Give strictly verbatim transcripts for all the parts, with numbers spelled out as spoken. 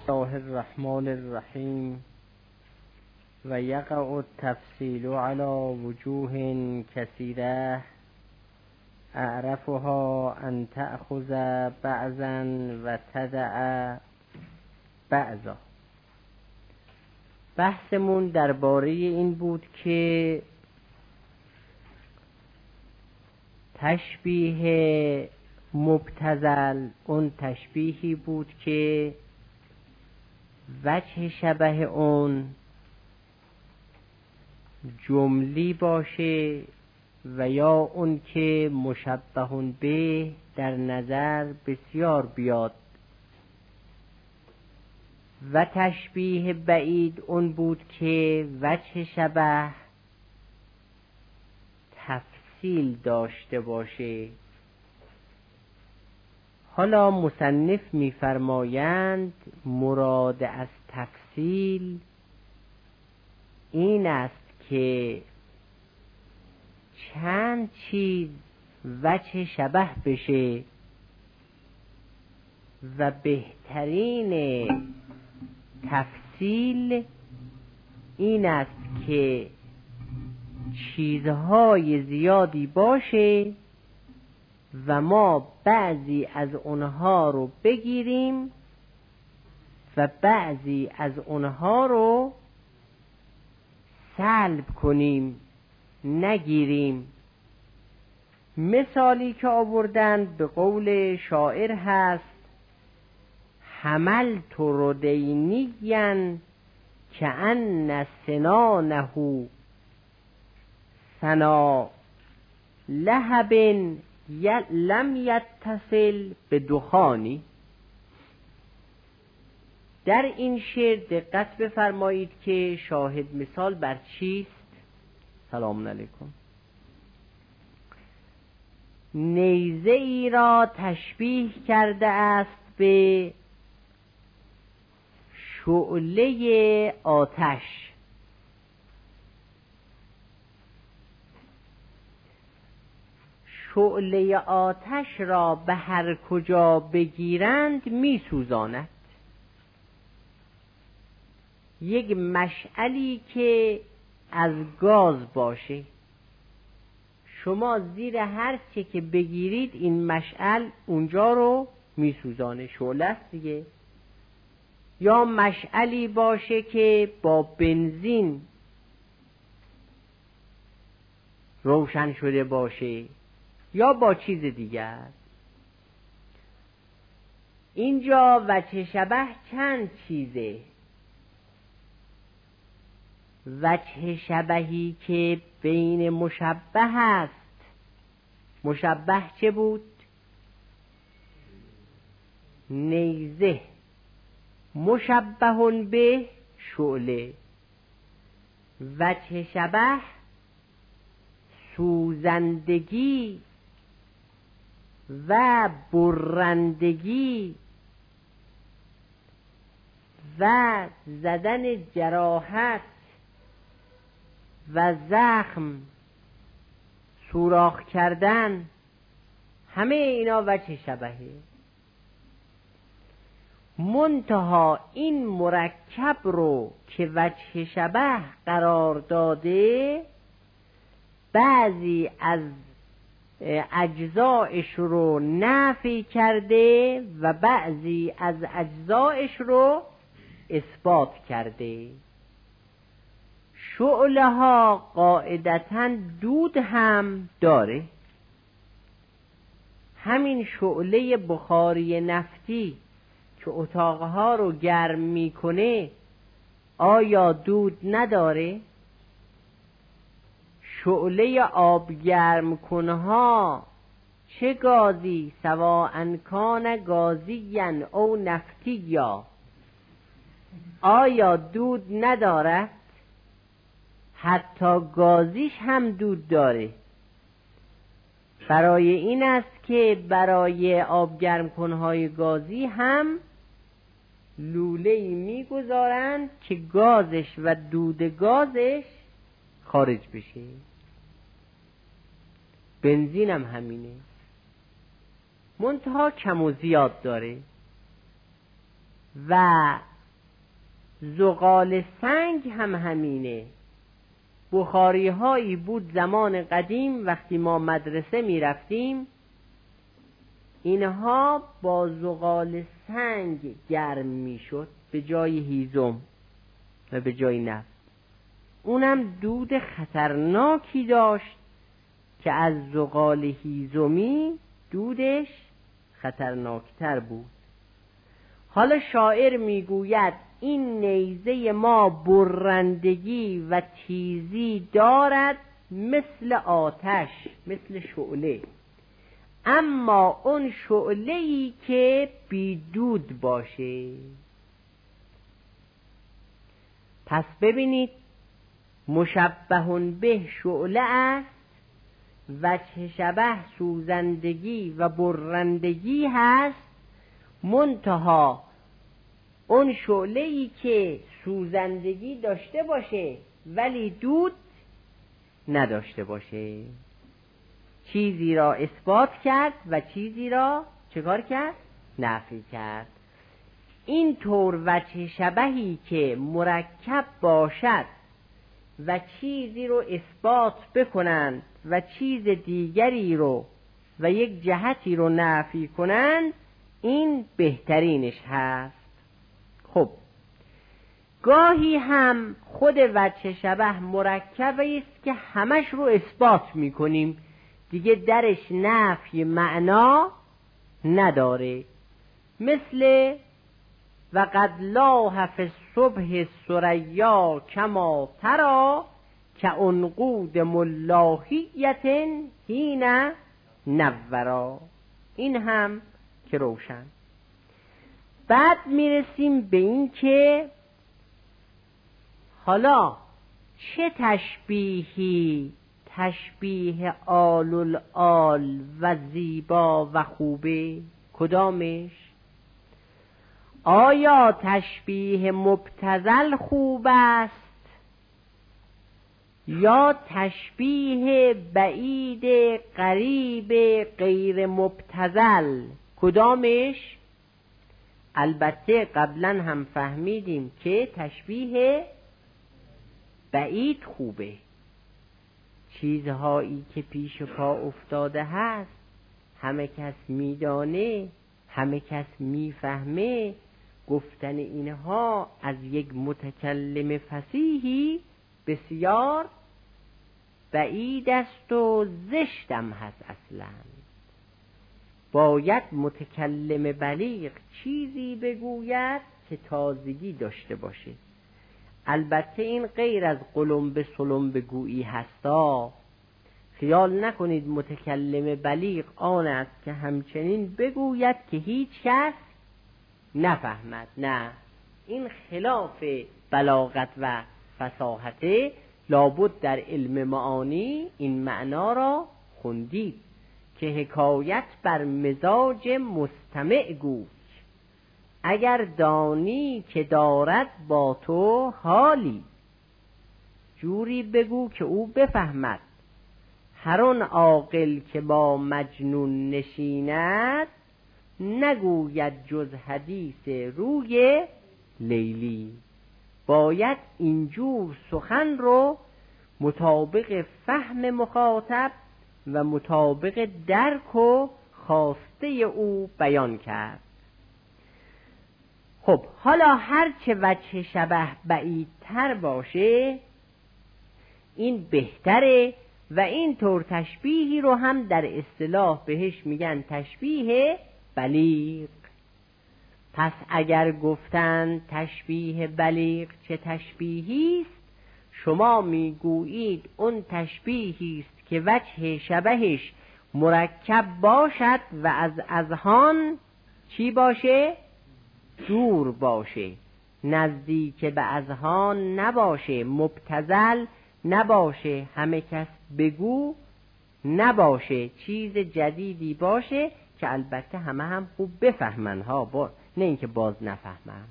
الله الرحمن الرحیم و یقع التفصیل علی وجوه کثیره اعرفها ان تأخذ بعضا و تدع بعضا. بحثمون درباره این بود که تشبیه مبتذل اون تشبیهی بود که وجه شبه اون جملی باشه و یا اون که مشبه به در نظر بسیار بیاد، و تشبیه بعید اون بود که وجه شبه تفصیل داشته باشه. حالا مصنف می‌فرمایند مراد از تفصیل این است که چند چیز وجه شبه بشه و بهترین تفصیل این است که چیزهای زیادی باشه و ما بعضی از اونها رو بگیریم و بعضی از اونها رو سلب کنیم، نگیریم. مثالی که آوردن به قول شاعر هست: حملت ردینیا کأن سنانه سنا لهب لم یتصل به دخانی. در این شعر دقت بفرمایید که شاهد مثال بر چیست؟ سلام علیکم. نیزه ای را تشبیه کرده است به شعله آتش. شعله آتش را به هر کجا بگیرند می سوزاند. یک مشعلی که از گاز باشه، شما زیر هر چه که بگیرید این مشعل اونجا رو می سوزانه، شعله است دیگه. یا مشعلی باشه که با بنزین روشن شده باشه یا با چیز دیگر. اینجا وجه شبه چند چیزه. وجه شبهی که بین مشبه است. مشبه چه بود؟ نیزه. مشبه به شعله. وجه شبه سوزندگی و برندگی و زدن جراحت و زخم، سوراخ کردن، همه اینا وجه شبهه. منتها این مرکب رو که وجه شبه قرار داده، بعضی از اجزایش رو نفی کرده و بعضی از اجزایش رو اثبات کرده. شعله ها قاعدتاً دود هم داره. همین شعله بخاری نفتی که اتاقها رو گرم میکنه آیا دود نداره؟ شعله آب گرم کنها چه گازی سواء کان گازیاً او نفتیا، آیا دود نداره؟ حتی گازیش هم دود داره. برای این است که برای آب گرم کنهای گازی هم لوله‌ای میگذارند که گازش و دود گازش خارج بشه. بنزین هم همینه، منتها کم و زیاد داره. و زغال سنگ هم همینه. بخاری هایی بود زمان قدیم وقتی ما مدرسه می رفتیم، اینها با زغال سنگ گرم می شد به جای هیزم و به جای نفت. اونم دود خطرناکی داشت که از زغال هیزمی دودش خطرناکتر بود. حالا شاعر میگوید این نیزه ما برندگی و تیزی دارد مثل آتش، مثل شعله، اما اون شعله‌ای که بی دود باشه. پس ببینید مشبه به شعله است، وجه شبه سوزندگی و برندگی هست، منتها اون شعله‌ای که سوزندگی داشته باشه ولی دود نداشته باشه. چیزی را اثبات کرد و چیزی را چکار کرد؟ نفی کرد. این طور وجه شبهی که مرکب باشد و چیزی رو اثبات بکنند و چیز دیگری رو و یک جهتی رو نفی کنند، این بهترینش هست. خب گاهی هم خود وجه شبه مرکبی است که همش رو اثبات میکنیم، دیگه درش نفی معنا نداره، مثل و قد لاح فی الصبح ثریا کما تری کعنقود ملاحیة حین نورا. این هم که روشن. بعد میرسیم به این که حالا چه تشبیهی تشبیه آل الآل و زیبا و خوبه؟ کدامش؟ آیا تشبیه مبتذل خوب است یا تشبیه بعید قریب غیر مبتذل؟ کدامش؟ البته قبلا هم فهمیدیم که تشبیه بعید خوبه. چیزهایی که پیش پا افتاده هست همه کس میدانه، همه کس میفهمه، گفتن اینها از یک متکلم فصیحی بسیار بعید است و زشتم هست. اصلا باید متکلم بلیغ چیزی بگوید که تازگی داشته باشه. البته این غیر از قلمب سلمب گویی هستا. خیال نکنید متکلم بلیغ آن است که همچنین بگوید که هیچ کس نفهمد. نه، این خلاف بلاغت و فصاحته. لابد در علم معانی این معنا را خوندید که حکایت بر مزاج مستمع گوی، اگر دانی که دارد با تو حالی، جوری بگو که او بفهمد. هر آن عاقل که با مجنون نشیند، نگوید جز حدیث روی لیلی. باید اینجور سخن رو مطابق فهم مخاطب و مطابق درک و خواسته او بیان کرد. خب حالا هرچه وجه شبه بعیدتر باشه این بهتره و این طور تشبیهی رو هم در اصطلاح بهش میگن تشبیه بلیغ. پس اگر گفتن تشبیه بلیغ چه تشبیهی است، شما میگویید اون تشبیهی است که وجه شبهش مرکب باشد و از اذهان چی باشه؟ دور باشه، نزدیک به اذهان نباشه، مبتذل نباشه، همه کس بگو نباشه، چیز جدیدی باشه که البته همه هم خوب بفهمن ها، با نه اینکه باز نفهمن.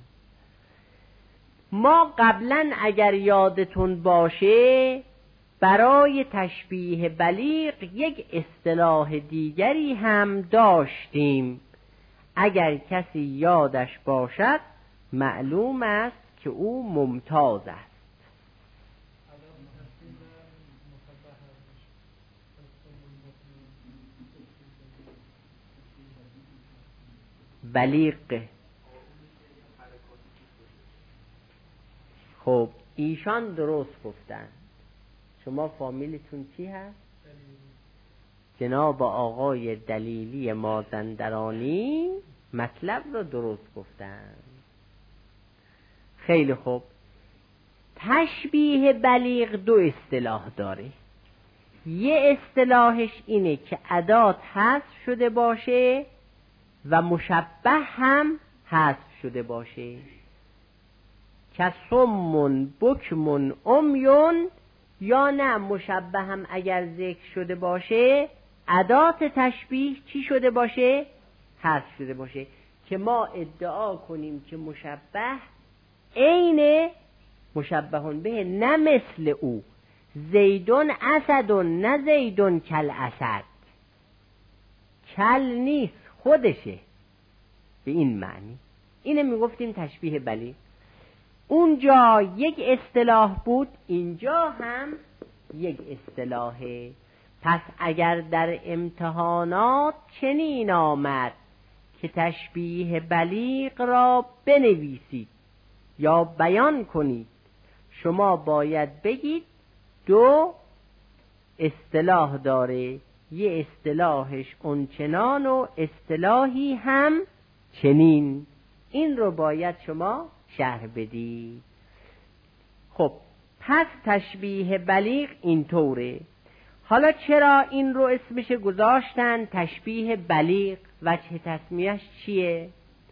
ما قبلا اگر یادتون باشه برای تشبیه بلیغ یک اصطلاح دیگری هم داشتیم. اگر کسی یادش باشد معلوم است که او ممتاز است. بلیغ. خب ایشان درست گفتن. شما فامیلتون چی هست؟ جناب آقای دلیلی مازندرانی مطلب رو درست گفتن. خیلی خوب. تشبیه بلیغ دو اصطلاح داره. یه اصطلاحش اینه که ادات حذف شده باشه و مشبه هم حذف شده باشه. کسمون بکمون امیون، یا نه مشبه هم اگر ذکر شده باشه ادات تشبیه چی شده باشه؟ حذف شده باشه. که ما ادعا کنیم که مشبه عین مشبهون به، نه مثل او. زیدون اسدون، نه زیدون کل اسد. کل نیست، خودشه. به این معنی اینه میگفتیم تشبیه بلیغ. اونجا یک اصطلاح بود، اینجا هم یک اصطلاحه. پس اگر در امتحانات چنین آمد که تشبیه بلیغ را بنویسید یا بیان کنید، شما باید بگید دو اصطلاح داره، یه اصطلاحش اونچنان و اصطلاحی هم چنین. این رو باید شما شرح بدید. خب پس تشبیه بلیغ اینطوره. حالا چرا این رو اسمش گذاشتن تشبیه بلیغ؟ وجه تسمیهش چیه؟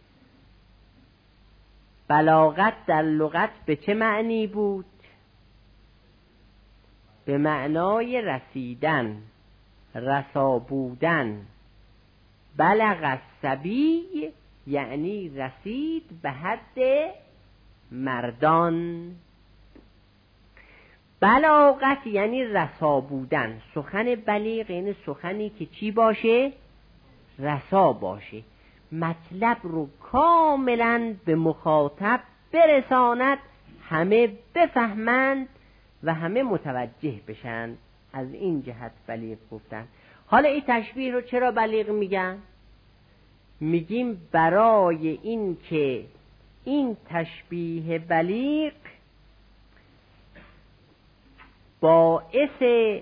بلاغت در لغت به چه معنی بود؟ به معنای رسیدن، رسا بودن. بلغ الصبی یعنی رسید به حد مردان. بلاغت یعنی رسا بودن. سخن بلیغ یعنی سخنی که چی باشه؟ رسا باشه. مطلب رو کاملا به مخاطب برساند، همه بفهمند و همه متوجه بشن. از این جهت بلیغ گفتن. حالا این تشبیه رو چرا بلیغ میگن؟ میگیم برای این که این تشبیه بلیغ باعث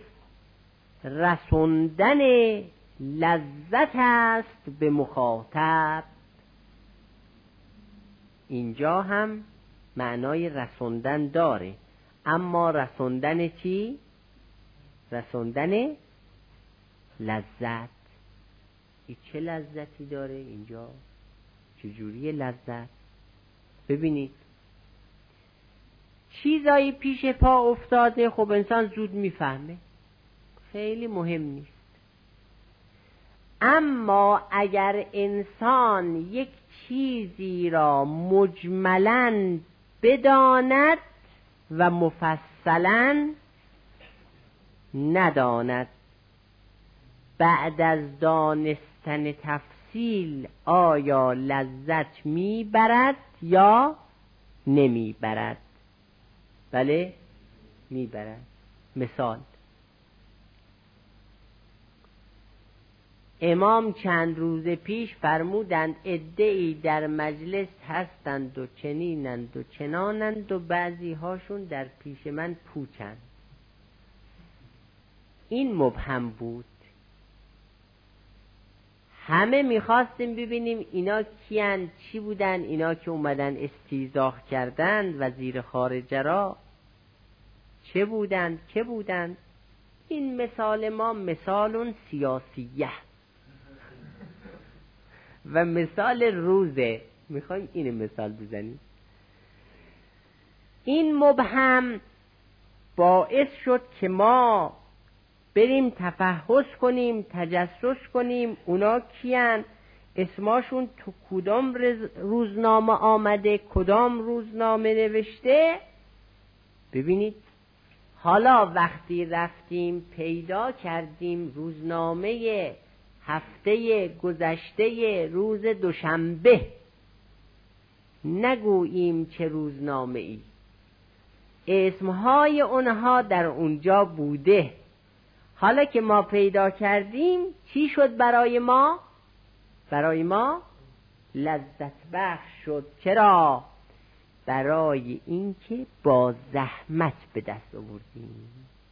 رسوندن لذت است به مخاطب. اینجا هم معنای رسوندن داره، اما رسوندن چی؟ رسوندن لذت. این چه لذتی داره اینجا؟ چجوری لذت؟ ببینید چیزایی پیش پا افتاده، خب انسان زود میفهمه، خیلی مهم نیست. اما اگر انسان یک چیزی را مجملاً بداند و مفصلاً نداند، بعد از دانستن تفصیل آیا لذت میبرد یا نمیبرد؟ بله میبرد. مثال، امام چند روز پیش فرمودند عده‌ای در مجلس هستند و چنینند و چنانند و بعضی هاشون در پیش من پوچند. این مبهم بود. همه میخواستیم ببینیم اینا کیان، چی بودن اینا که اومدن استیضاح کردند وزیر خارجه را، چه بودند که بودند. این مثال ما مثال سیاسیه و مثال روزه، میخوایم این مثال بزنیم. این مبهم باعث شد که ما بریم تفحص کنیم، تجسس کنیم اونا کیان، اسماشون تو کدام روزنامه آمده، کدام روزنامه نوشته. ببینید حالا وقتی رفتیم پیدا کردیم روزنامه هفته گذشته روز دوشنبه نگوییم چه روزنامه ای. اسمهای اونها در اونجا بوده. حالا که ما پیدا کردیم چی شد برای ما؟ برای ما لذت بخش شد. چرا؟ برای اینکه با زحمت به دست آوردیم.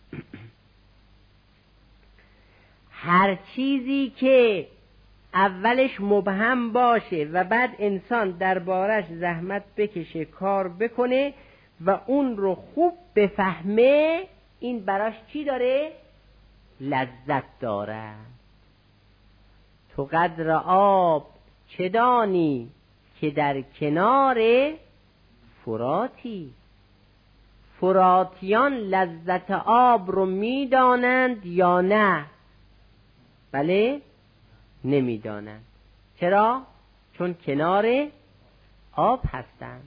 هر چیزی که اولش مبهم باشه و بعد انسان دربارش زحمت بکشه، کار بکنه و اون رو خوب بفهمه، این براش چی داره؟ لذت داره. تو قدر آب چه دانی که در کنار فراتی؟ فراتیان لذت آب رو میدانند یا نه؟ بله، نمیدانند. چرا؟ چون کنار آب هستند.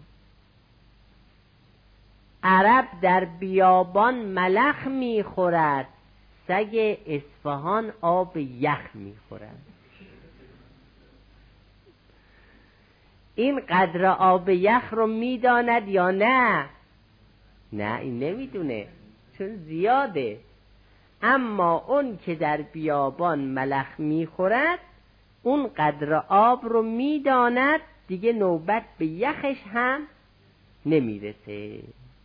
عرب در بیابان ملخ میخورد، سگ اصفهان آب یخ میخورد. این قدر آب یخ رو میداند یا نه؟ نه، این نمیدونه چون زیاده. اما اون که در بیابان ملخ میخورد اون قدر آب رو میداند، دیگه نوبت به یخش هم نمیرسه.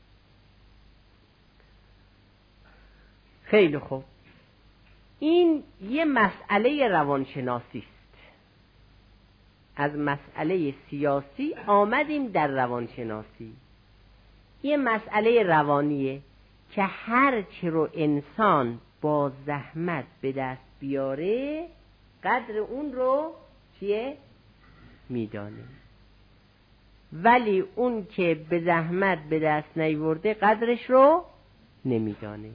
خیلی خوب، این یه مسئله روانشناسی است. از مسئله سیاسی آمدیم در روانشناسی. یه مسئله روانیه که هر چی رو انسان با زحمت به دست بیاره قدر اون رو چیه؟ میدانه. ولی اون که به زحمت به دست نیورده قدرش رو نمیدانه.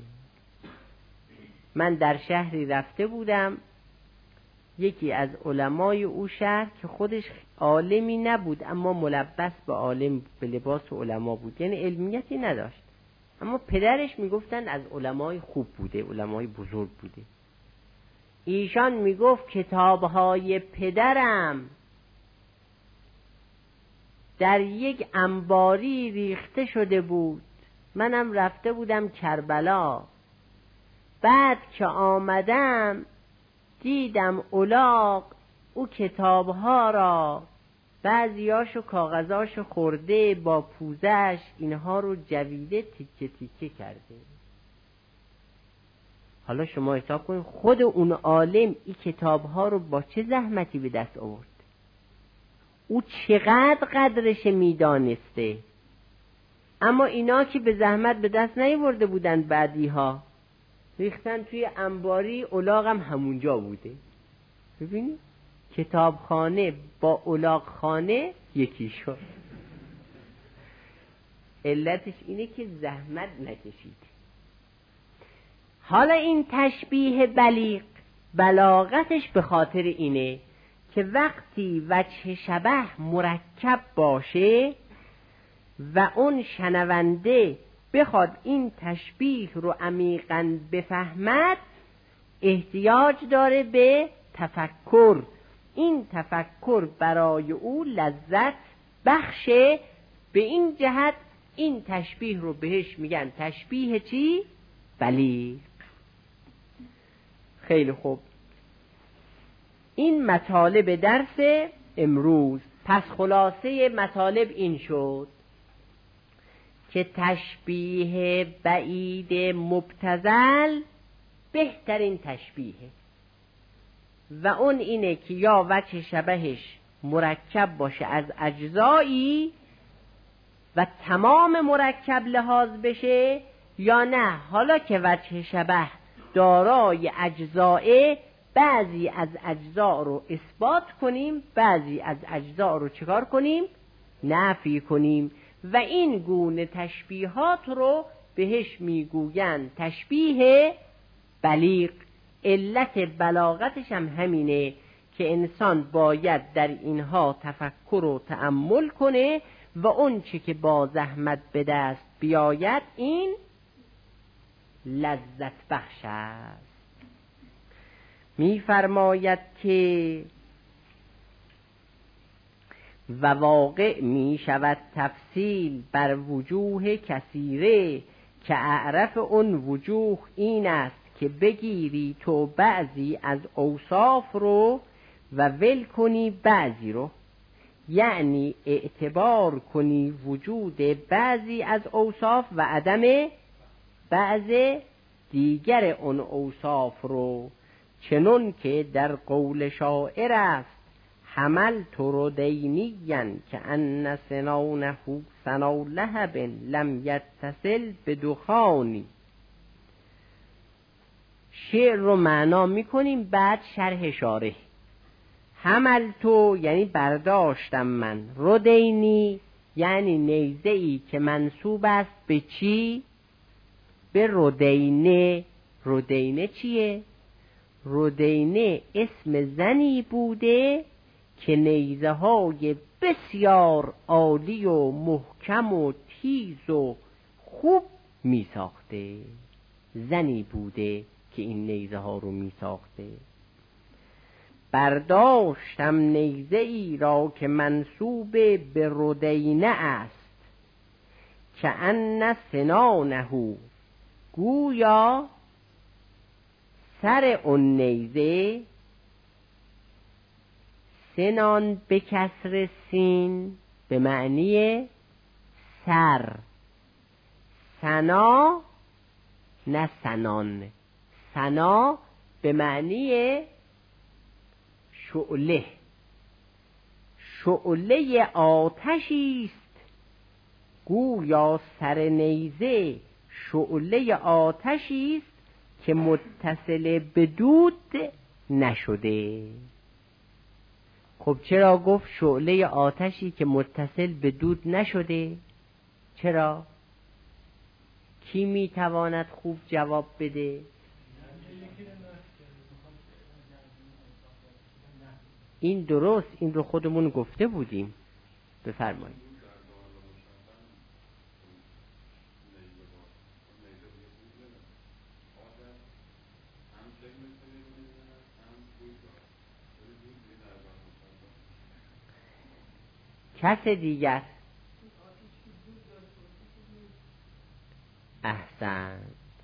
من در شهری رفته بودم، یکی از علمای او شهر که خودش عالمی نبود اما ملبس به عالم به لباس علما بود، یعنی علمیتی نداشت، اما پدرش میگفتن از علمای خوب بوده، علمای بزرگ بوده. ایشان میگفت کتابهای پدرم در یک انباری ریخته شده بود، منم رفته بودم کربلا، بعد که آمدم دیدم الاغ او کتابها را بعضیاشو کاغذاشو خورده، با پوزش اینها رو جویده تیکه تیکه کرده. حالا شما حساب کنید خود اون عالم این کتابها رو با چه زحمتی به دست آورد، او چقدر قدرش میدانسته. اما اینا که به زحمت به دست نیاورده بودن، بعدی ها ریختن توی انباری، الاغ هم همونجا بوده. ببینید کتابخانه با الاغ خانه یکی شد. علتش اینه که زحمت نکشید. حالا این تشبیه بلیغ بلاغتش به خاطر اینه که وقتی وجه شبه مرکب باشه و اون شنونده بخواد این تشبیه رو عمیقاً بفهمد، احتیاج داره به تفکر. این تفکر برای او لذت بخشه. به این جهت این تشبیه رو بهش میگن تشبیه چی؟ بلیغ. خیلی خوب، این مطالب درس امروز. پس خلاصه مطالب این شد که تشبیه بعید مبتذل بهترین تشبیه و اون اینه که یا وجه شبهش مرکب باشه از اجزایی و تمام مرکب لحاظ بشه، یا نه حالا که وجه شبه دارای اجزائه بعضی از اجزا رو اثبات کنیم، بعضی از اجزا رو چکار کنیم؟ نفی کنیم. و این گونه تشبیهات رو بهش میگوین تشبیه بلیغ. علت بلاغتش هم همینه که انسان باید در اینها تفکر و تأمل کنه و اون چه که با زحمت به دست بیاید این لذت بخش است. می‌فرماید که و واقع می شود تفصیل بر وجوه کثیره، که اعرف اون وجوه این است که بگیری تو بعضی از اوصاف رو و ول کنی بعضی رو، یعنی اعتبار کنی وجود بعضی از اوصاف و عدم بعض دیگر اون اوصاف رو، چنون که در قول شاعر است: حمل تو ردینیًا که ان سنانه سنا لهب لم یتصل بدخانی. شعر رو معنا میکنیم، بعد شرح شارح. حمل تو یعنی برداشتم من، ردینی یعنی نیزه‌ای که منسوب است به چی؟ به ردینه. ردینه چیه؟ ردینه اسم زنی بوده که نیزه های بسیار عالی و محکم و تیز و خوب می ساخته. زنی بوده که این نیزه ها رو می ساخته. برداشتم نیزه ای را که منسوب به ردینه است، که ان سنانه گویا سر اون نیزه، سنان به کسر سین به معنی سر، سنا نه سنان، سنا به معنی شعله. شعله آتشی است، گویا سر نیزه شعله آتشی است که متصل به دود نشده. خب چرا گفت شعله آتشی که متصل به دود نشده؟ چرا؟ کی میتواند خوب جواب بده؟ این درست، این رو خودمون گفته بودیم. بفرمایید. کس دیگر؟ احسن.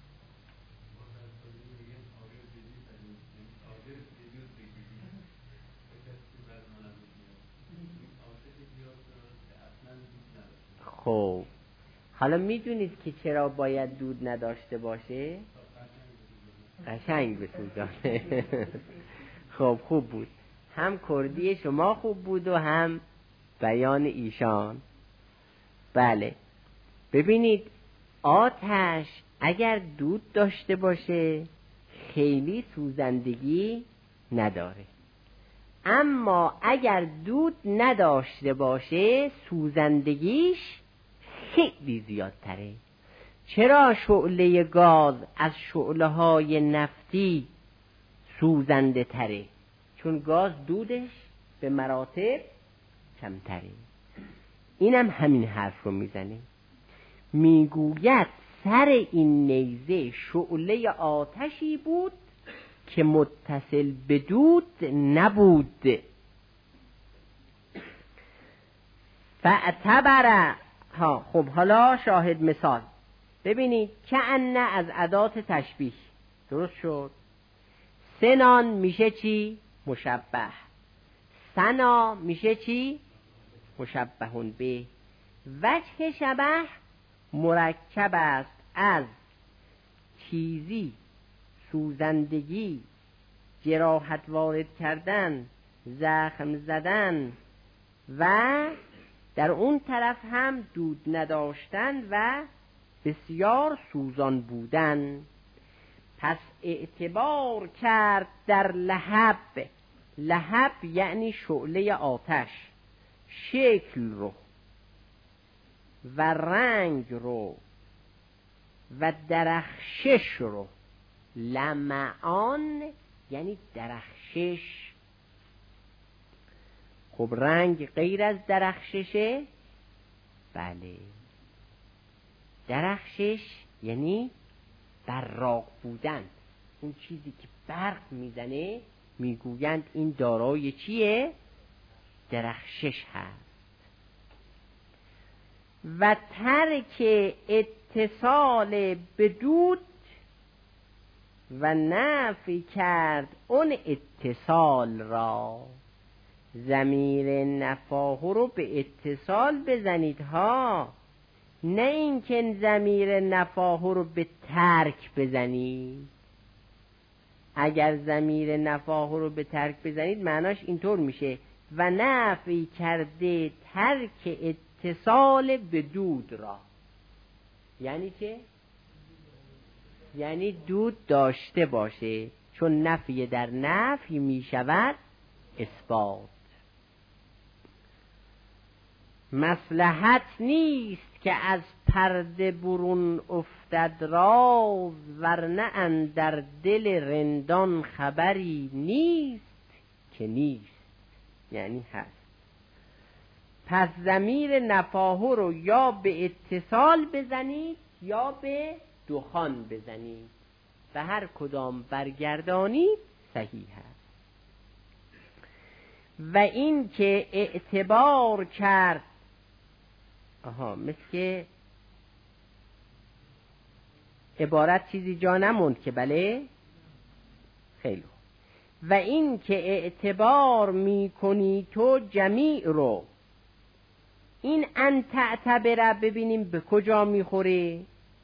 خب حالا میدونید که چرا باید دود نداشته باشه؟ قشنگ بسوزانه. خب خوب بود، هم کردی شما خوب بود و هم بیان ایشان. بله ببینید، آتش اگر دود داشته باشه خیلی سوزندگی نداره، اما اگر دود نداشته باشه سوزندگیش خیلی زیادتره. چرا شعله گاز از شعله های نفتی سوزنده تره؟ چون گاز دودش به مراتب کمتره. اینم همین حرف رو میزنه، میگوید سر این نیزه شعله آتشی بود که متصل به دود نبود. فاعتبر ها. خب حالا شاهد مثال ببینید، که ان از ادات تشبیه درست شد. سنان میشه چی؟ مشبه. سنا میشه چی؟ مشبهون به. وجه شبه مرکب است از تیزی، سوزندگی، جراحت وارد کردن، زخم زدن و در اون طرف هم دود نداشتن و بسیار سوزان بودن. پس اعتبار کرد در لهب. لهب یعنی شعله آتش، شکل رو و رنگ رو و درخشش رو. لمعان یعنی درخشش. خب رنگ غیر از درخششه؟ بله. درخشش یعنی براق بودن. اون چیزی که برق میزنه میگویند این دارای چیه؟ درخشش هست. و ترک اتصال بدود و نفی کرد اون اتصال را. ضمیر نفاه رو به اتصال بزنید ها، نه اینکه ضمیر نفاه رو به ترک بزنید. اگر ضمیر نفاه رو به ترک بزنید معناش اینطور میشه و نفی کرده ترک اتصال بدود را. یعنی چه؟ یعنی دود داشته باشه، چون نفی در نفی میشود اثبات. مصلحت نیست که از پرده برون افتد راز، ورنه اندر دل رندان خبری نیست که نیست، یعنی هست. پس ضمیر نفاه رو یا به اتصال بزنید یا به دخان بزنید و هر کدام برگردانید صحیح است. و این که اعتبار کرد، آها مثل که عبارت چیزی جا نموند که بله خیلی. و این که اعتبار می کنی تو جمیع رو، این ان تعتبر ببینیم به کجا میخوره.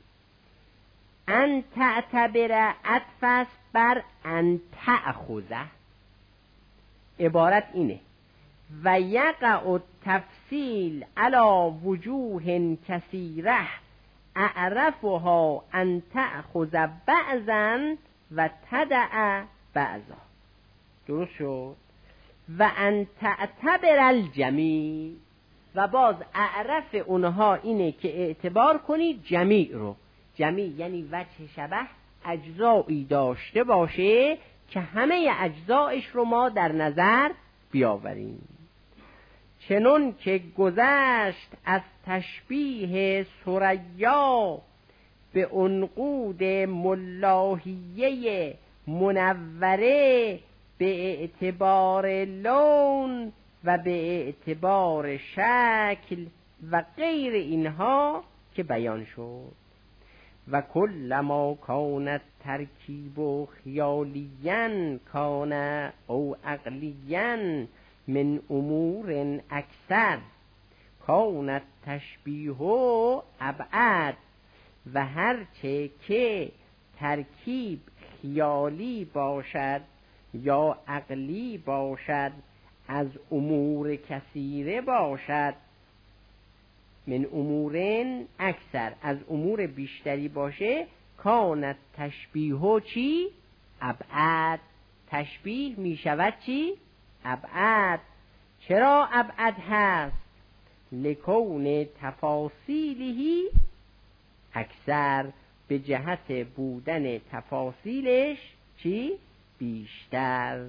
ان تعتبر عطف است بر ان تأخذه. عبارت اینه و یقع التفصیل علی وجوه کثیره اعرفها ان تأخذ بعضا و تدع بعضا. درست شد؟ و ان تعتبر الجمیع، و باز اعرف اونها اینه که اعتبار کنی جمیع رو. جمیع یعنی وجه شبه اجزایی داشته باشه که همه اجزایش رو ما در نظر بیاوریم. چنون که گذشت از تشبیه ثریا به عنقود ملاحیه منوره به اعتبار لون و به اعتبار شکل و غیر اینها که بیان شد. و کل ما کانت ترکیب و خیالیاً کان او عقلیاً من امور اکثر کانت تشبیه ابعد. و هرچه که ترکیب خیالی باشد یا عقلی باشد از امور کثیره باشد، من امورن اکثر از امور بیشتری باشه، کانت تشبیه چی؟ ابعد. تشبیه می شود چی؟ ابعد. چرا ابعد هست؟ لکون تفاصیلهی اکثر، به جهت بودن تفاصیلش چی؟ بیشتر.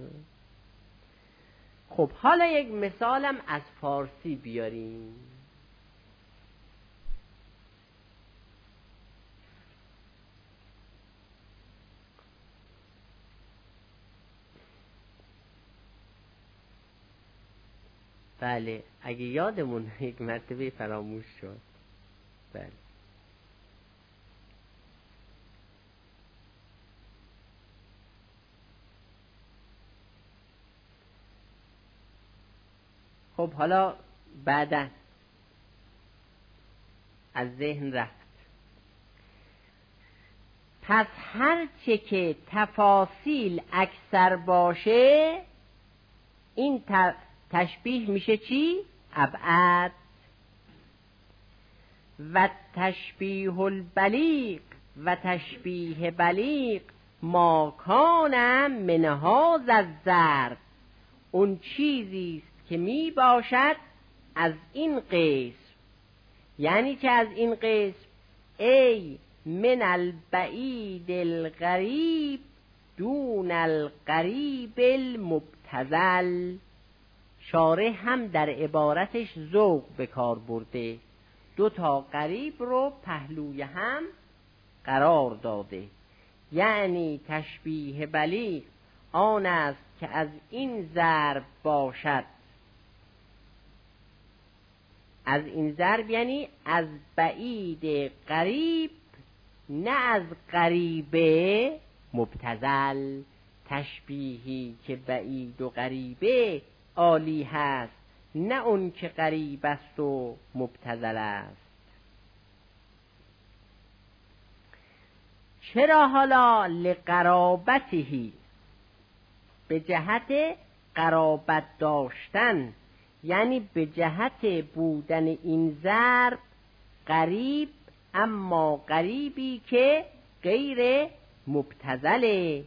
خب حالا یک مثالم از فارسی بیاریم. بله اگه یادمون یک مرتبه فراموش شد. بله خب حالا بعدا از ذهن رفت. پس هر چه که تفاصیل اکثر باشه این تشبیه میشه چی؟ ابعد. و تشبیه البلیغ، و تشبیه بلیغ ما کان من هذا الضرب، اون چیزی است که می باشد از این قسم. یعنی که از این قسم ای من البعید الغریب دون القریب المبتذل. شارح هم در عبارتش ذوق به کار برده، دو تا قریب رو پهلوی هم قرار داده. یعنی تشبیه بلیغ آن است که از این ضرب باشد از این ضرب یعنی از بعید قریب، نه از قریب مبتذل. تشبیهی که بعید و قریبه عالی هست، نه اون که قریب است و مبتذل است. چرا حالا؟ لقرابته، به جهت قرابت داشتن، یعنی به جهت بودن این ضرب قریب، اما قریبی که غیر مبتذله.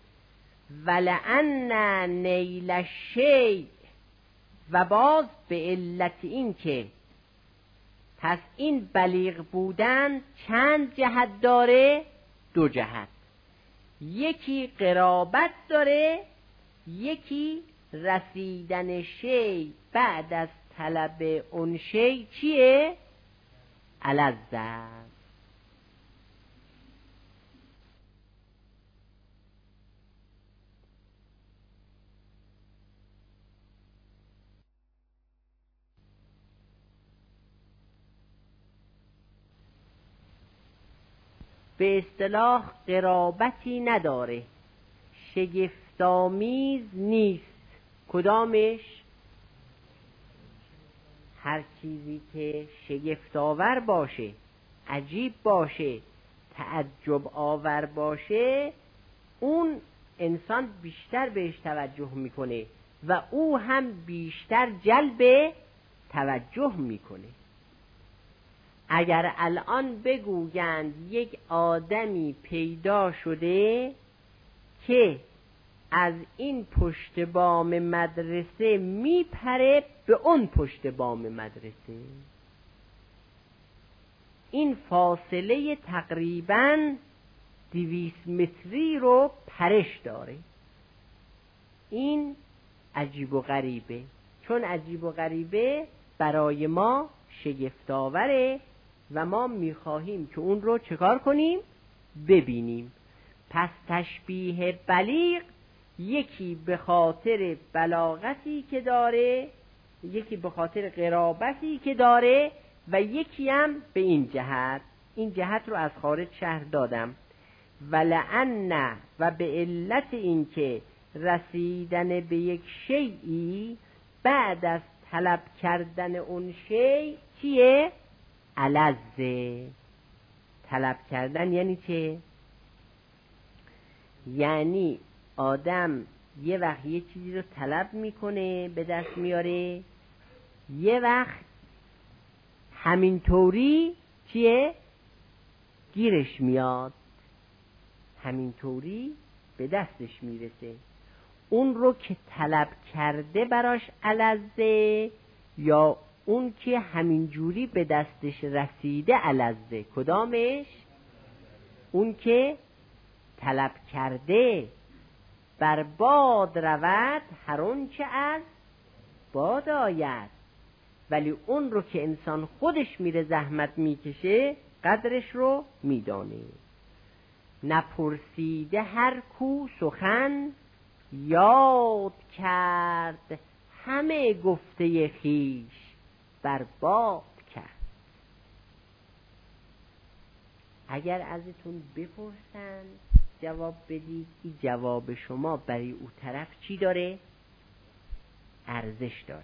ولأن نیل الشیء، و باز به علت این که پس این بلیغ بودن چند جهت داره؟ دو جهت. یکی قرابت داره، یکی رسیدن شی بعد از طلب اون شی چیه؟ الذت. به اصطلاح قرابتی نداره، شگفت‌آمیز نیست. کدامش؟ هر چیزی که شگفت آور باشه، عجیب باشه، تعجب آور باشه، اون انسان بیشتر بهش توجه میکنه و او هم بیشتر جلب توجه میکنه. اگر الان بگویند یک آدمی پیدا شده که از این پشت بام مدرسه میپره به اون پشت بام مدرسه، این فاصله تقریباً دویست متری رو پرش داره، این عجیب و غریبه. چون عجیب و غریبه برای ما شگفت‌آوره و ما میخواهیم که اون رو چکار کنیم؟ ببینیم. پس تشبیه بلیغ یکی به خاطر بلاغتی که داره، یکی به خاطر قرابتی که داره، و یکی هم به این جهت. این جهت رو از خارج شرح دادم. ولعن، و به علت این که رسیدن به یک شیئی بعد از طلب کردن اون شیء چیه؟ الذه. طلب کردن یعنی چه؟ یعنی آدم یه وقت یه چیزی رو طلب میکنه، به دست میاره، یه وقت همینطوری چیه؟ گیرش میاد، همینطوری به دستش میرسه. اون رو که طلب کرده براش الذه، یا اون که همینجوری به دستش رسیده الذه؟ کدامش؟ اون که طلب کرده. بر باد رود هر اون که از باد آید. ولی اون رو که انسان خودش میره زحمت میکشه قدرش رو میدانه. نپرسیده هر کو سخن یاد کرد، همه گفته خویش بر باد کرد. اگر ازتون بپرسن جواب بدید، این جواب شما برای او طرف چی داره؟ ارزش داره.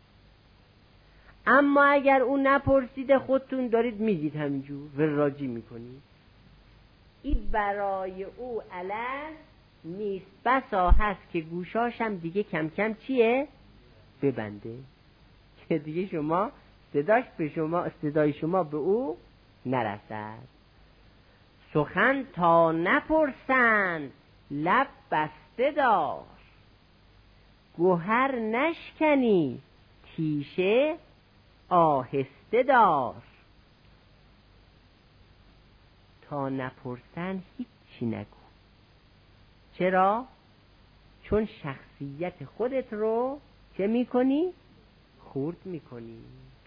اما اگر او نپرسیده خودتون دارید میگید همینجور وراجی میکنید، این برای او علل نیست. بسا هست که گوشاشم دیگه کم کم چیه؟ ببنده، که دیگه شما صداش به شما، صدای شما به او نرسد. سخن تا نپرسند لب بسته دار، گوهر نشکنی تیشه آهسته دار. تا نپرسن هیچی نگو. چرا؟ چون شخصیت خودت رو چه میکنی؟ خورد میکنی.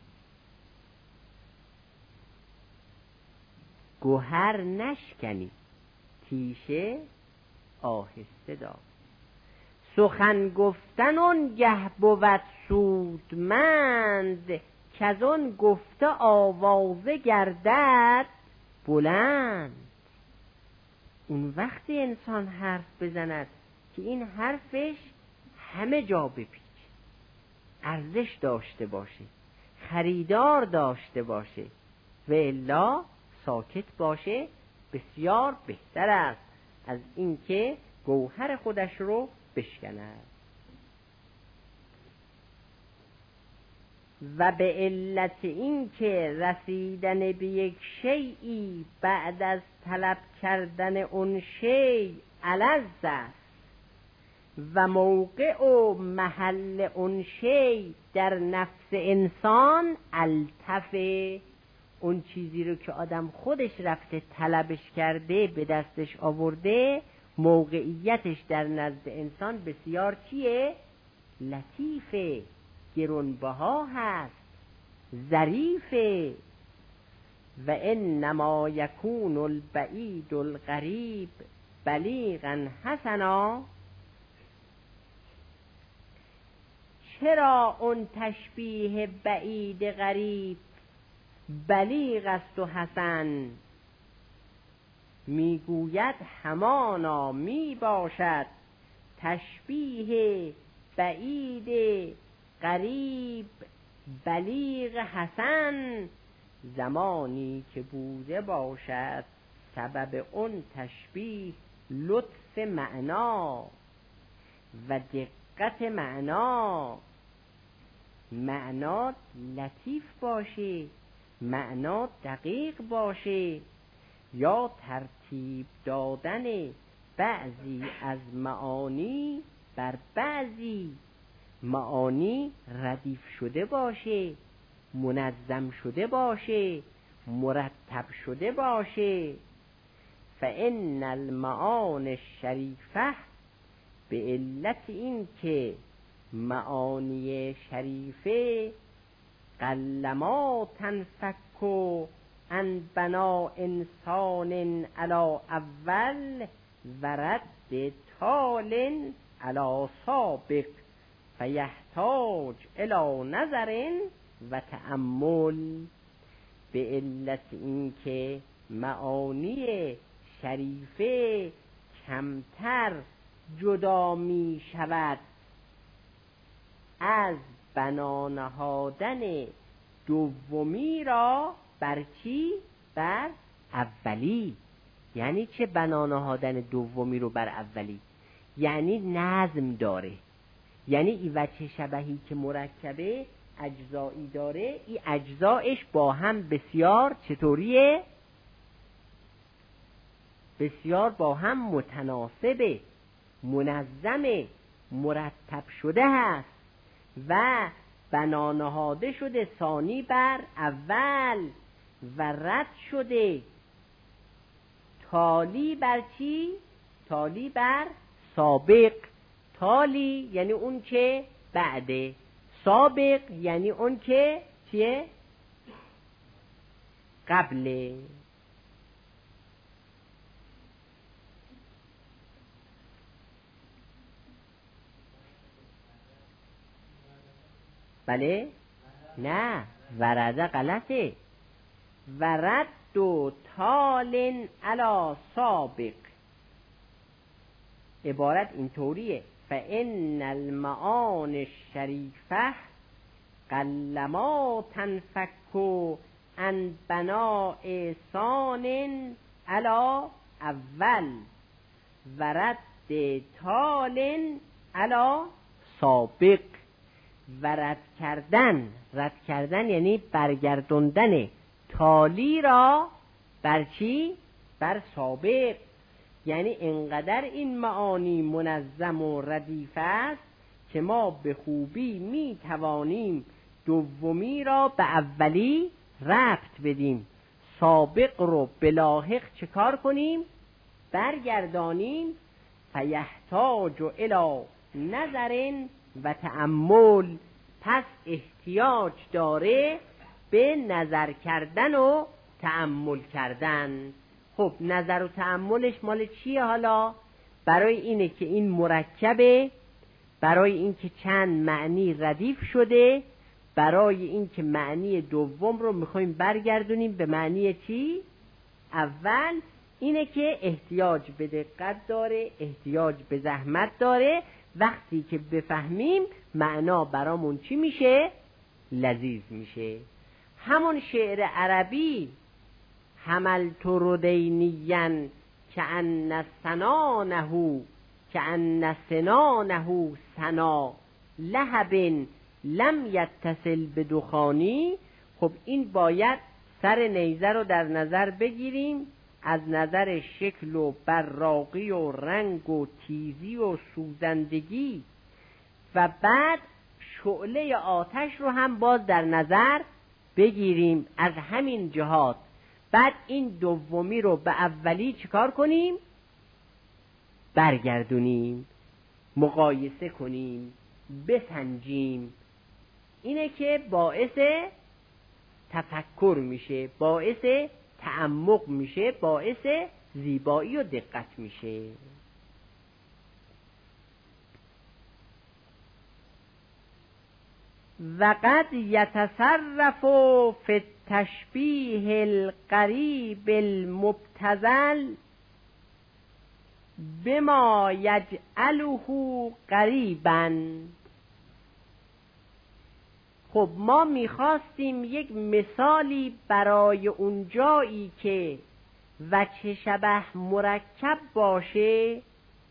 گوهر نشکنی تیشه آهسته دار. سخن گفتن اون گه بود سودمند، کزون گفته آوازه گردد بلند. اون وقتی انسان حرف بزند که این حرفش همه جا بپیچ، ارزش داشته باشه، خریدار داشته باشه، و الا ساکت باشه بسیار بهتر است از اینکه گوهر خودش رو بشکند. و به علت این که رسیدن به یک شیئی بعد از طلب کردن اون شیء الذ است و موقع و محل اون شیء در نفس انسان الطف، اون چیزی رو که آدم خودش رفته طلبش کرده به دستش آورده، موقعیتش در نزد انسان بسیار چیه؟ لطیفه، گرانبها هست، ظریفه. و انما یکون البعید القریب بلیغا حسنا. چرا اون تشبیه بعید غریب بلیغ است و حسن؟ میگوید همانا می باشد تشبیه بعید غریب بلیغ حسن، زمانی که بوده باشد سبب اون تشبیه لطف معنا و دقت معنا. معنا لطیف باشه، معنا دقیق باشه، یا ترتیب دادن بعضی از معانی بر بعضی، معانی ردیف شده باشه، منظم شده باشه، مرتب شده باشه. فان المعانی الشریفه، به علت این که معانی شریفه قلما تنفک عن بنا انسان علی اول و رد تال علی سابق فیحتاج الی نظر و تأمل. به علت این که معانی شریفه کمتر جدا می شود از بنا نهادن دومی را بر چی؟ بر اولی. یعنی چه بنا نهادن دومی رو بر اولی؟ یعنی نظم داره، یعنی این وجه شبهی که مرکبه اجزایی داره، این اجزایش با هم بسیار چطوریه؟ بسیار با هم متناسبه، منظمه، مرتب شده هست و بنا نهاده شده ثانی بر اول و رد شده تالی بر چی؟ تالی بر سابق. تالی یعنی اون که بعده، سابق یعنی اون که چیه؟ قبله. بله؟ نه، ورده غلطه. ورد و تال علی سابق، عبارت اینطوریه: فان المعانی الشریفه قلما تنفک عن بناء ثان علی اول و رد تال علی سابق. و رد کردن، رد کردن یعنی برگردوندن تالی را بر چی؟ بر سابق. یعنی انقدر این معانی منظم و ردیف است که ما به خوبی می توانیم دومی را به اولی ربط بدیم، سابق رو به لاحق چه کار کنیم؟ برگردانیم. فیحتاج الی نظر و تأمل، پس احتیاج داره به نظر کردن و تأمل کردن. خب نظر و تأملش مال چیه حالا؟ برای اینه که این مرکبه، برای اینکه چند معنی ردیف شده برای این که معنی دوم رو میخوایم برگردونیم به معنی چی؟ اول اینه که احتیاج به دقت داره، احتیاج به زحمت داره. وقتی که بفهمیم معنا برامون چی میشه؟ لذیذ میشه. همون شعر عربی حملت ردینیا کأن سنانه کأن سنانه سنا لهب لم یتصل بدخانی. خب این باید سر نیزه رو در نظر بگیریم، از نظر شکل و براقی و رنگ و تیزی و سوزندگی، و بعد شعله آتش رو هم باز در نظر بگیریم از همین جهات. بعد این دومی رو به اولی چیکار کنیم؟ برگردونیم، مقایسه کنیم، بسنجیم. اینه که باعث تفکر میشه، باعث تعمق میشه، باعث زیبایی و دقت میشه. وقد یتصرف فی التشبیه القریب المبتذل بما یجعله قریبا. خب ما میخواستیم یک مثالی برای اون جایی که وجه شبه مرکب باشه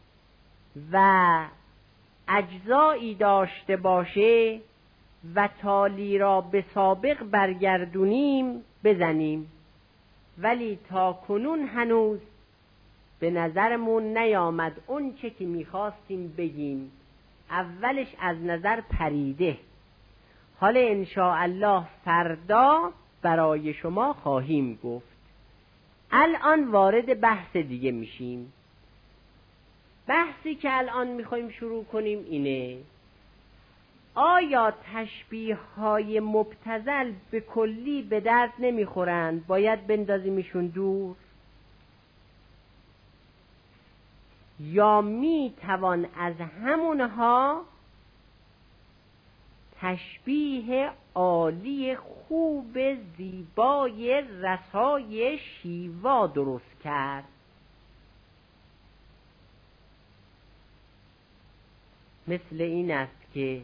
و اجزایی داشته باشه و تالی را به سابق برگردونیم بزنیم، ولی تا کنون هنوز به نظرمون نیامد اون چه که میخواستیم بگیم. اولش از نظر پریده، حالا انشاءالله فردا برای شما خواهیم گفت. الان وارد بحث دیگه میشیم. بحثی که الان میخوایم شروع کنیم اینه: آیا تشبیه های مبتذل به کلی به درد نمیخورند؟ باید بندازیمشون دور؟ یا میتوان از همونها تشبیه عالی خوب زیبای رسای شیوا درست کرد؟ مثل این است که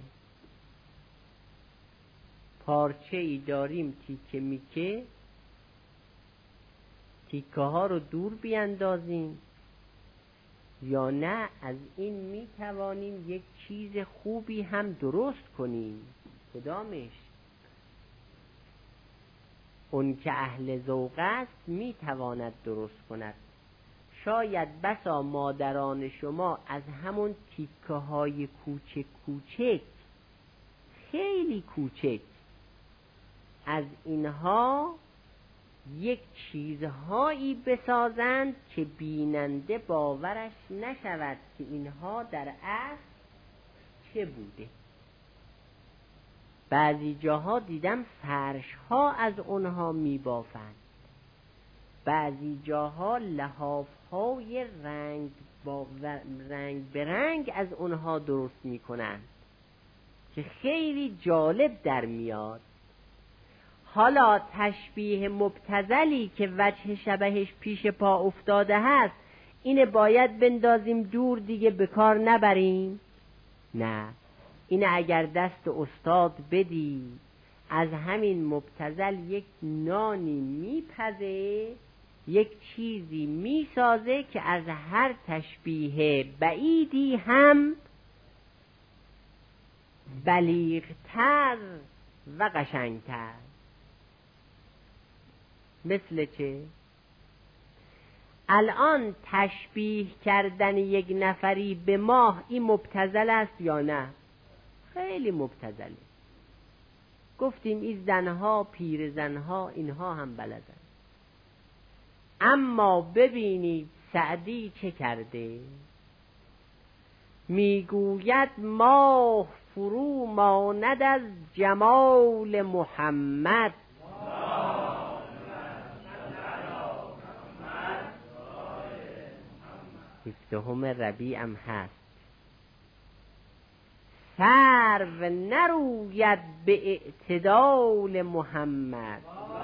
پارچه ای داریم تیکه میکه، تیکه ها رو دور بیاندازیم، یا نه از این میتوانیم یک چیز خوبی هم درست کنیم؟ کدامش؟ اون که اهل ذوق است میتواند درست کند. شاید بسا مادران شما از همون تیکه های کوچک کوچک، خیلی کوچک، از اینها یک چیزهایی بسازند که بیننده باورش نشود که اینها در اصل چه بوده. بعضی جاها دیدم فرش ها از اونها می بافند، بعضی جاها لحاف های رنگ با رنگ به رنگ از اونها درست می کنند که خیلی جالب در میاد. حالا تشبیه مبتذلی که وجه شبهش پیش پا افتاده هست، اینه باید بندازیم دور دیگه، به کار نبریم؟ نه، اینه اگر دست استاد بدی از همین مبتذل یک نانی میپزه، یک چیزی میسازه که از هر تشبیه بعیدی هم بلیغتر و قشنگتر. مثل چه؟ الان تشبیه کردن یک نفری به ماه این مبتذل است یا نه؟ خیلی مبتذله. گفتیم این زنها، پیر زنها، اینها هم بلدن. اما ببینید سعدی چه کرده. میگوید ماه فرو ماند از جمال محمد، هفدهم ربیع هم هست. سعد سرو نروید به اعتدال محمد.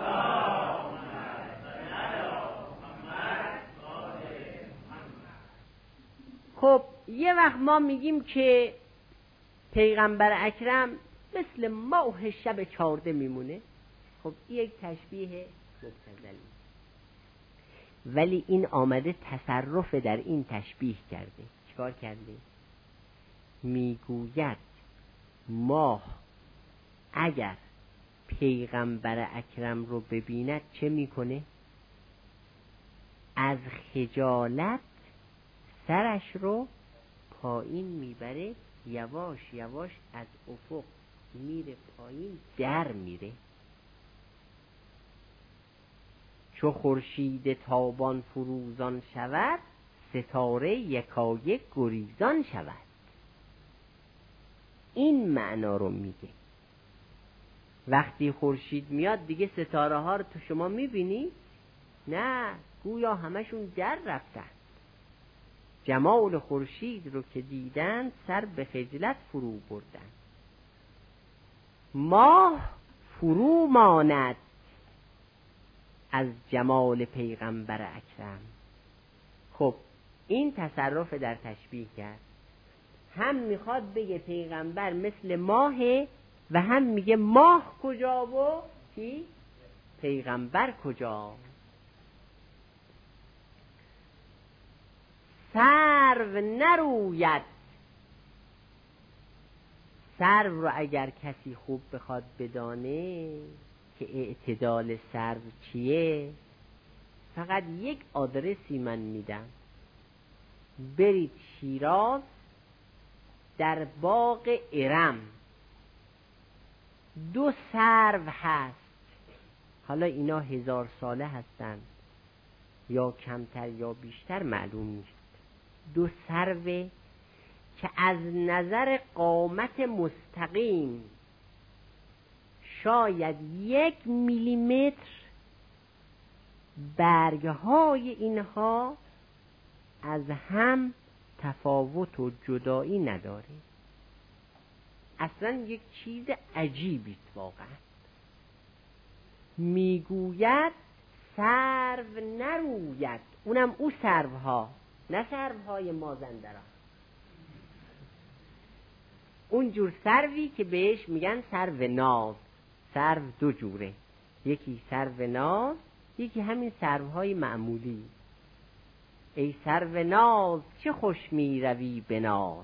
خب یه وقت ما میگیم که پیغمبر اکرم مثل ماه شب چارده میمونه. خب این یک تشبیه مبتذلی، ولی این آمده تصرف در این تشبیه کرده. چیکار کرده؟ میگوید ماه اگر پیغمبر اکرم رو ببیند چه میکنه؟ از خجالت سرش رو پایین میبره، یواش یواش از افق میره پایین، در میره. چو خورشید تابان فروزان شود، ستاره یکایک گریزان شود. این معنا رو میگه. وقتی خورشید میاد دیگه ستاره ها رو تو شما میبینی؟ نه، گویا همشون در رفتن. جمال خورشید رو که دیدن سر به خجلت فرو بردن. ماه فرو ماند از جمال پیغمبر اکرم. خب این تصرف در تشبیه کرد. هم میخواد بگه پیغمبر مثل ماهه و هم میگه ماه کجا و کی؟ پیغمبر کجا؟ سرو نروید. سرو رو اگر کسی خوب بخواد بدانه که اعتدال سرو چیه، فقط یک آدرسی من میدم. برید شیراز، در باغ ارم دو سرو هست. حالا اینا هزار ساله هستند یا کمتر یا بیشتر معلوم نیست. دو سرو که از نظر قامت مستقیم شاید یک میلیمتر برگهای اینها از هم تفاوت و جدایی نداره. اصلا یک چیز عجیبی است واقعا. میگوید سرو نروید، اونم او سروها، نه سروهای مازندران. اون جور سروی که بهش میگن سرو ناز. سرو دو جوره، یکی سرو ناز، یکی همین سروهای معمولی. ای سرو ناز چه خوش می روی به ناز.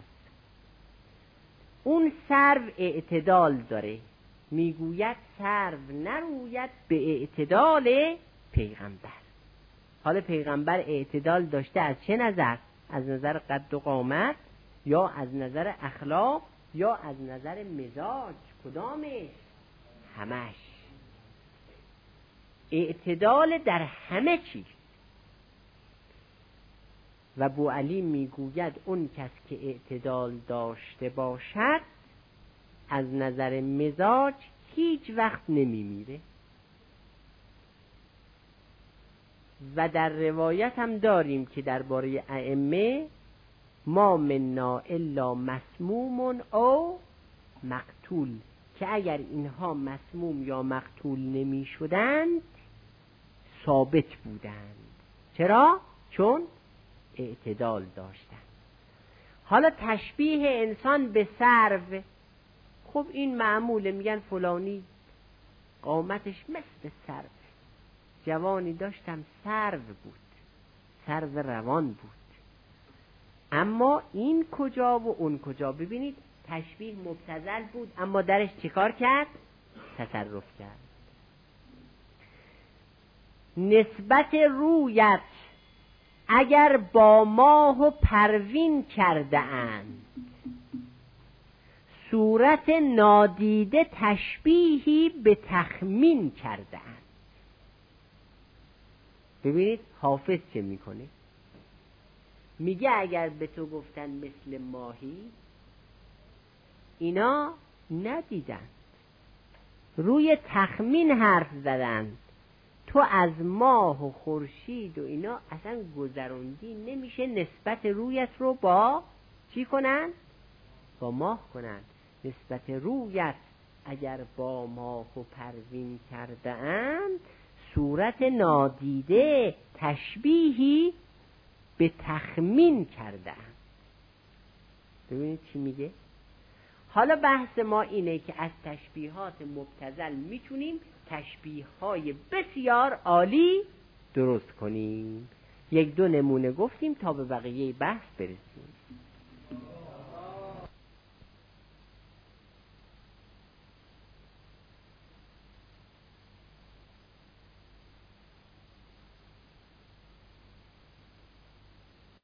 اون سرو اعتدال داره. میگوید سرو نروید به اعتدال پیغمبر. حالا پیغمبر اعتدال داشته از چه نظر؟ از نظر قد و قامت، یا از نظر اخلاق، یا از نظر مزاج؟ کدامش؟ همش. اعتدال در همه چیز. و بوعلی میگوید اون کس که اعتدال داشته باشد از نظر مزاج هیچ وقت نمیمیره. و در روایت هم داریم که درباره ائمه ما منا الا مسموم او مقتول، که اگر اینها مسموم یا مقتول نمی شدند ثابت بودند. چرا؟ چون اعتدال داشتند. حالا تشبیه انسان به سرو، خب این معموله. میگن فلانی قامتش مثل سرو، جوانی داشتم سرو بود، سرو روان بود. اما این کجا و اون کجا؟ ببینید تشبیه مبتذل بود اما درش چیکار کرد؟ تصرف کرد. نسبت رویت اگر با ماه و پروین کرده اند، صورت نادیده تشبیهی به تخمین کرده اند. ببینید حافظ چه میکنه. میگه اگر به تو گفتن مثل ماهی، اینا ندیدن، روی تخمین حرف زدن. تو از ماه و خورشید و اینا اصلا گذروندی نمیشه نسبت رویت رو با چی کنن؟ با ماه کنن. نسبت رویت اگر با ماه و پروین کرده اند، صورت نادیده تشبیهی به تخمین کرده اند. ببینید چی میگه؟ حالا بحث ما اینه که از تشبیهات مبتذل میتونیم تشبیه‌های بسیار عالی درست کنیم. یک دو نمونه گفتیم تا به بقیه بحث برسیم.